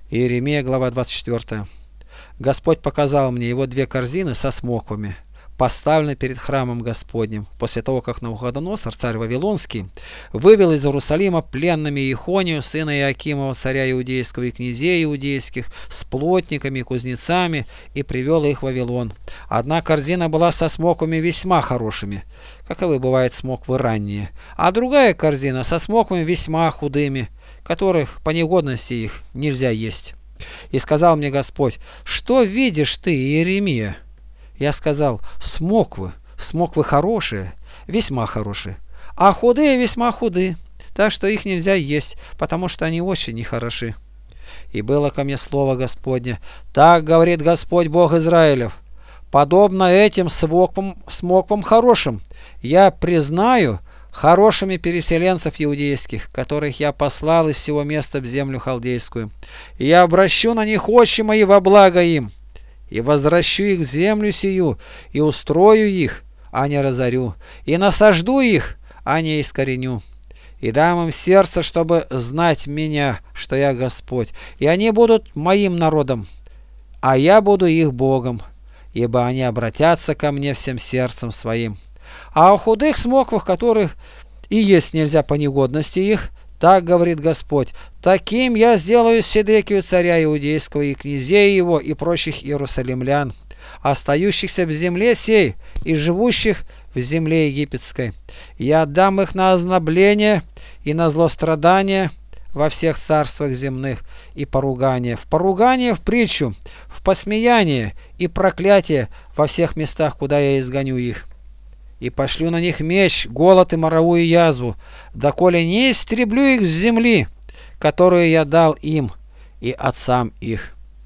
Иеремия, глава 24. Господь показал мне его две корзины со смоквами, поставлены перед храмом Господним, после того, как Навуходоносор, царь Вавилонский, вывел из Иерусалима пленными Ихонию, сына Иакимова, царя иудейского, и князей иудейских, с плотниками и кузнецами, и привел их в Вавилон. Одна корзина была со смоквами весьма хорошими, каковы бывают смоквы ранние, а другая корзина со смоквами весьма худыми, которых по негодности их нельзя есть. И сказал мне Господь: что видишь ты, Иеремия? Я сказал: смоквы хорошие, весьма хорошие, а худые весьма худы, так что их нельзя есть, потому что они очень нехороши. И было ко мне слово Господне: так говорит Господь Бог Израилев, подобно этим смоквам хорошим я признаю хорошими переселенцев иудейских, которых я послал из сего места в землю халдейскую, и я обращу на них очи мои во благо им, и возвращу их в землю сию, и устрою их, а не разорю, и насажду их, а не искореню, и дам им сердце, чтобы знать меня, что я Господь, и они будут моим народом, а я буду их Богом, ибо они обратятся ко мне всем сердцем своим. А о худых смоквах, которых и есть нельзя по негодности их, так говорит Господь: таким я сделаю Седекию царя иудейского и князей его и прочих иерусалимлян, остающихся в земле сей и живущих в земле египетской. Я отдам их на озлобление и на злострадание во всех царствах земных, и поругание, в притчу, в посмеяние и проклятие во всех местах, куда я изгоню их. И пошлю на них меч, голод и моровую язву, доколе не истреблю их с земли, которую я дал им и отцам их.